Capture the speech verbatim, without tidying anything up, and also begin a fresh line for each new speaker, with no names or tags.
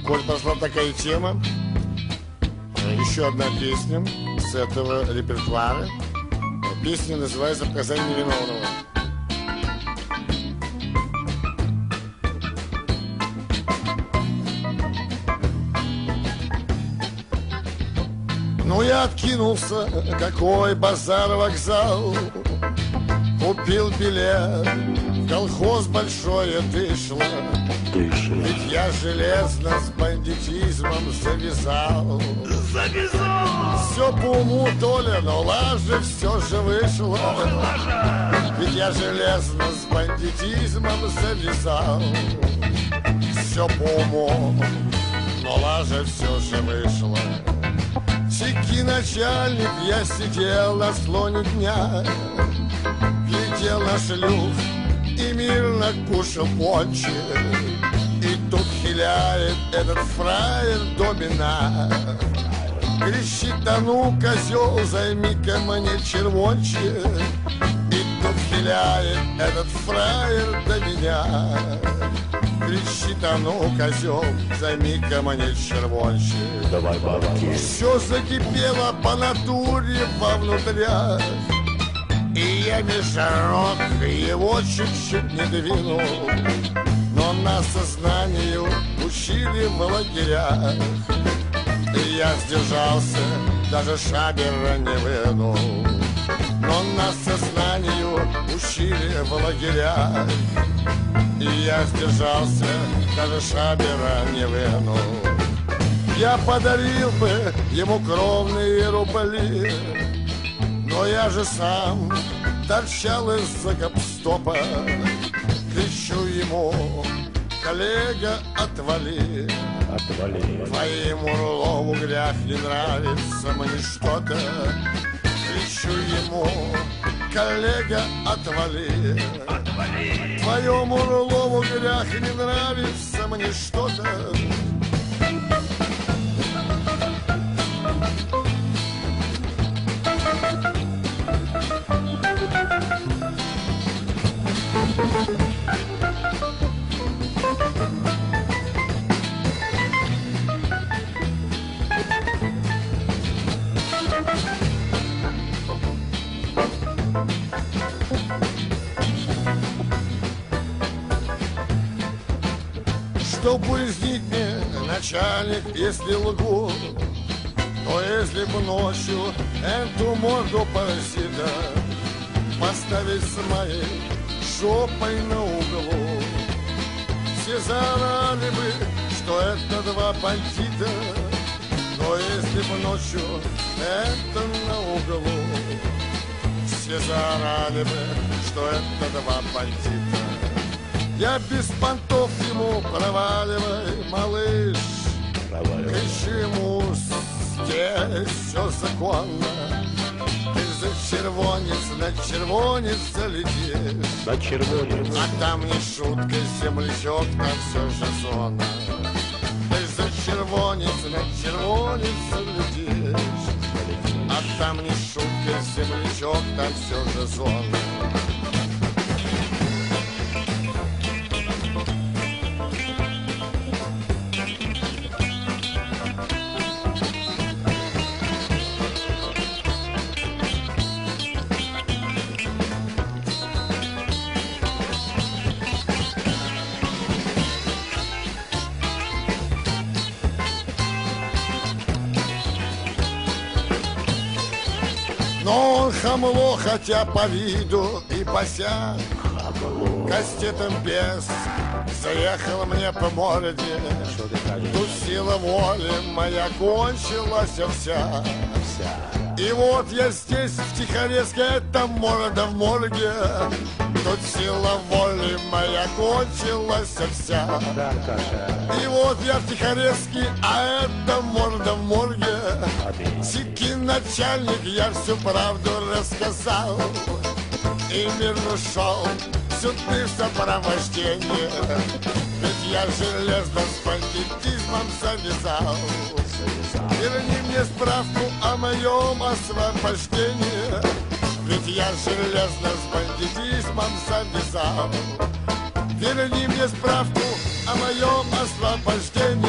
коль пошла такая тема, еще одна песня с этого репертуара. Песня называется «Показания невиновного». Ну я откинулся, какой базар-вокзал, купил билет, в колхоз большое дышло. Ведь я железно с бандитизмом завязал. Завязал! Все по уму, Толя, но лажа все же вышло. Ведь я железно с бандитизмом завязал. Все по уму, но лажа все же вышло. Чики начальник, я сидел на слоне дня, глядел на шлюх и мирно кушал пончик. И тут хиляет этот фраер домина, кричит: а ну, козел, займи-ка мне червончик. И тут хиляет этот фраер до меня, кричит: а ну, козел, займи-ка мне червончик.
Давай, бабки.
Все закипело по натуре вовнутрях, и я межрок его чуть-чуть не двинул. Но нас сознанию учили в лагерях, и я сдержался, даже шабера не вынул. Но нас сознанию учили в лагерях, и я сдержался, даже шабера не вынул. Я подарил бы ему кровные рубли, но я же сам торчал из-за гопстопа. Кричу ему: коллега, отвали,
отвали.
Твоему Орлову грязь не нравится мне что-то. Кричу ему: коллега, отвали, отвали. Твоему Орлову грязь не нравится мне что-то. Что пояснить мне, начальник, если лгу, то если бы ночью эту морду паразита поставить с моей жопой на углу, все заорали бы, что это два бандита. Но если бы ночью это на углу, все заорали бы, что это два бандита. Я без понтов ему: проваливай, малыш. Кричу ему: здесь все законно. Ты за червонец на червонец залетишь.
На червонец.
А там не шутка, землячок, там все же зона. Ты за червонец на червонец залетишь. А там не шутка, землячок, там все же зона. Но он хамло, хотя по виду и босяк, кастетом без заехал мне по морде. Тут сила воли моя кончилась вся. И вот я здесь, в Тихорецке, это морда в морге. Тут сила воли моя кончилась вся. И вот я в Тихорецке, а это морда в морге. Тики начальник, я всю правду рассказал. И мирно шел сюда в сопровождении. Ведь я железно с бандитизмом завязал. Верни мне справку о моем освобождении. Ведь я железно с бандитизмом завязал. Верни мне справку о моем освобождении.